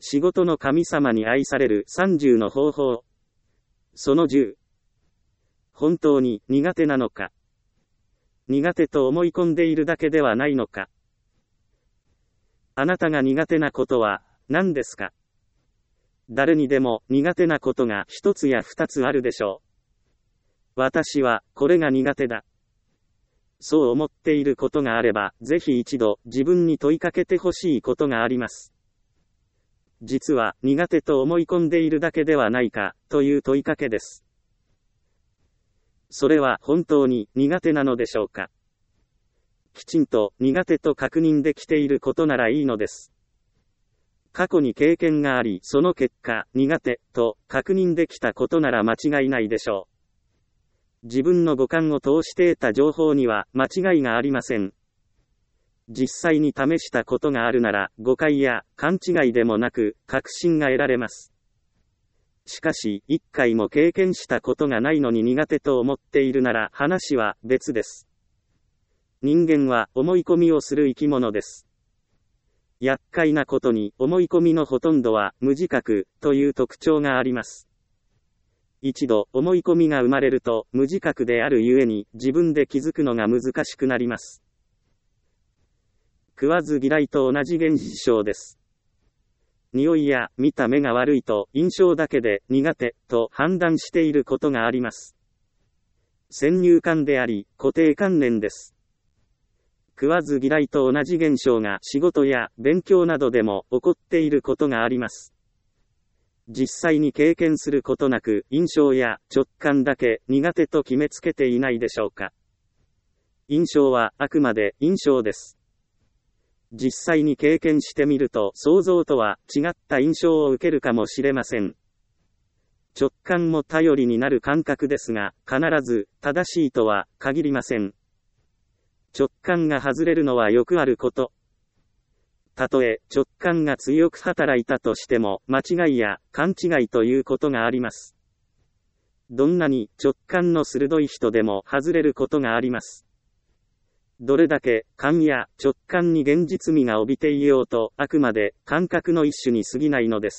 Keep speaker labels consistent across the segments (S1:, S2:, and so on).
S1: 仕事の神様に愛される30の方法。その10。本当に苦手なのか。苦手と思い込んでいるだけではないのか。あなたが苦手なことは何ですか？誰にでも苦手なことが一つや二つあるでしょう。私はこれが苦手だ。そう思っていることがあれば、ぜひ一度自分に問いかけてほしいことがあります。実は苦手と思い込んでいるだけではないか、という問いかけです。それは本当に苦手なのでしょうか？きちんと苦手と確認できていることならいいのです。過去に経験があり、その結果、苦手と確認できたことなら間違いないでしょう。自分の五感を通して得た情報には間違いがありません。実際に試したことがあるなら、誤解や勘違いでもなく、確信が得られます。しかし、一回も経験したことがないのに苦手と思っているなら、話は別です。人間は思い込みをする生き物です。厄介なことに、思い込みのほとんどは無自覚という特徴があります。一度思い込みが生まれると、無自覚であるゆえに自分で気づくのが難しくなります。食わず嫌いと同じ現象です。匂いや見た目が悪いと印象だけで苦手と判断していることがあります。先入観であり、固定観念です。食わず嫌いと同じ現象が仕事や勉強などでも起こっていることがあります。実際に経験することなく、印象や直感だけ苦手と決めつけていないでしょうか。印象はあくまで印象です。実際に経験してみると、想像とは違った印象を受けるかもしれません。直感も頼りになる感覚ですが、必ず正しいとは限りません。直感が外れるのはよくあること。たとえ直感が強く働いたとしても、間違いや勘違いということがあります。どんなに直感の鋭い人でも外れることがあります。どれだけ勘や直感に現実味が帯びていようと、あくまで感覚の一種に過ぎないのです。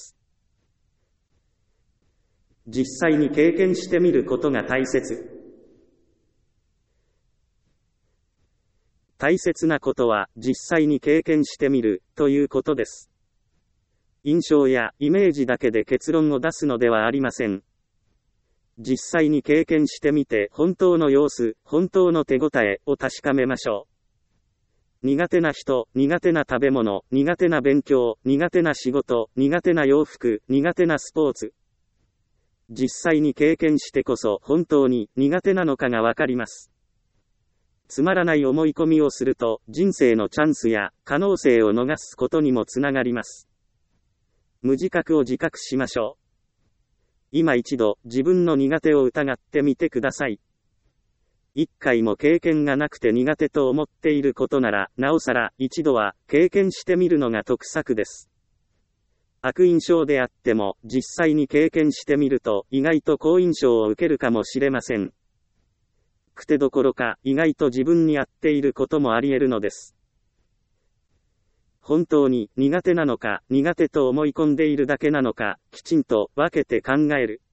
S1: 実際に経験してみることが大切。大切なことは、実際に経験してみるということです。印象やイメージだけで結論を出すのではありません。実際に経験してみて、本当の様子、本当の手応えを確かめましょう。苦手な人、苦手な食べ物、苦手な勉強、苦手な仕事、苦手な洋服、苦手なスポーツ。実際に経験してこそ本当に苦手なのかがわかります。つまらない思い込みをすると、人生のチャンスや可能性を逃すことにもつながります。無自覚を自覚しましょう。今一度自分の苦手を疑ってみてください。一回も経験がなくて苦手と思っていることなら、なおさら一度は経験してみるのが得策です。悪印象であっても、実際に経験してみると意外と好印象を受けるかもしれません。くてどころか、意外と自分に合っていることもあり得るのです。本当に苦手なのか、苦手と思い込んでいるだけなのか、きちんと分けて考える。